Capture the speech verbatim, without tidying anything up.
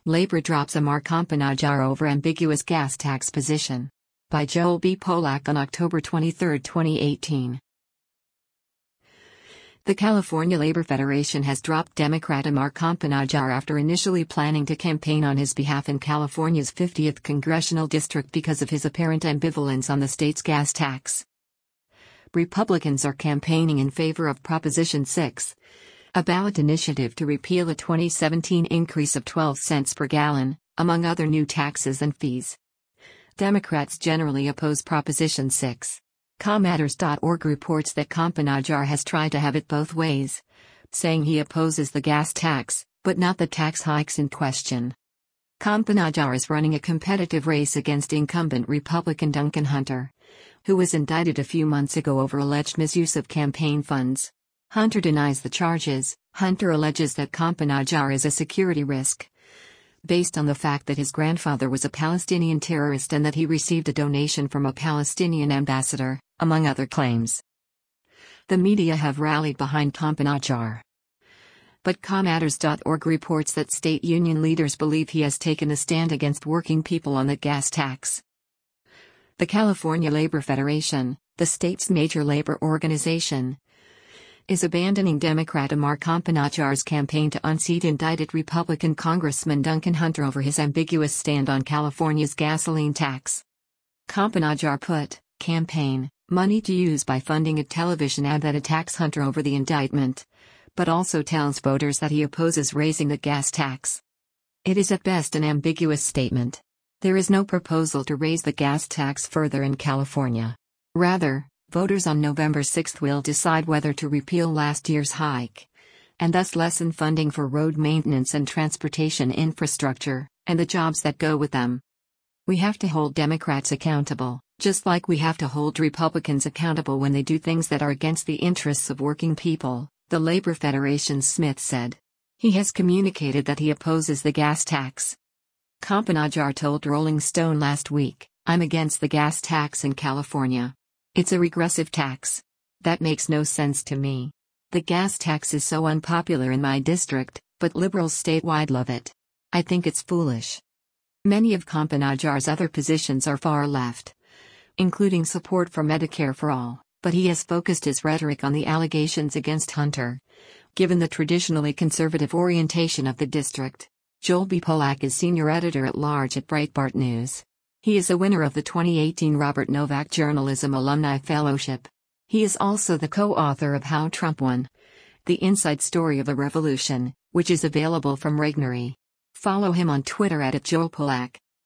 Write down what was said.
Labor drops Amar Kampanajjar over ambiguous gas tax position. By Joel B. Polak on October twenty-third, twenty eighteen. The California Labor Federation has dropped Democrat Amar Kampanajjar after initially planning to campaign on his behalf in California's fiftieth congressional district because of his apparent ambivalence on the state's gas tax. Republicans are campaigning in favor of Proposition six, a ballot initiative to repeal a twenty seventeen increase of twelve cents per gallon, among other new taxes and fees. Democrats generally oppose Proposition six. com matters dot org reports that Kampanajjar has tried to have it both ways, saying he opposes the gas tax, but not the tax hikes in question. Kampanajjar is running a competitive race against incumbent Republican Duncan Hunter, who was indicted a few months ago over alleged misuse of campaign funds. Hunter denies the charges. Hunter alleges that Kampanajjar is a security risk, based on the fact that his grandfather was a Palestinian terrorist and that he received a donation from a Palestinian ambassador, among other claims. The media have rallied behind Kampanajjar, but com matters dot org reports that state union leaders believe he has taken a stand against working people on the gas tax. The California Labor Federation, the state's major labor organization, is abandoning Democrat Amar Kampanajjar's campaign to unseat indicted Republican Congressman Duncan Hunter over his ambiguous stand on California's gasoline tax. Kampanajjar put campaign money to use by funding a television ad that attacks Hunter over the indictment, but also tells voters that he opposes raising the gas tax. It is at best an ambiguous statement. There is no proposal to raise the gas tax further in California. Rather, voters on November sixth will decide whether to repeal last year's hike, and thus lessen funding for road maintenance and transportation infrastructure, and the jobs that go with them. We have to hold Democrats accountable, just like we have to hold Republicans accountable when they do things that are against the interests of working people, the Labor Federation's Smith said. He has communicated that he opposes the gas tax. Kampanajjar told Rolling Stone last week, "I'm against the gas tax in California. It's a regressive tax. That makes no sense to me. The gas tax is so unpopular in my district, but liberals statewide love it. I think it's foolish." Many of Kampanajjar's other positions are far left, including support for Medicare for all, but he has focused his rhetoric on the allegations against Hunter, given the traditionally conservative orientation of the district. Joel B. Polak is senior editor-at-large at Breitbart News. He is a winner of the twenty eighteen Robert Novak Journalism Alumni Fellowship. He is also the co-author of How Trump Won: The Inside Story of a Revolution, which is available from Regnery. Follow him on Twitter at Joel Polak.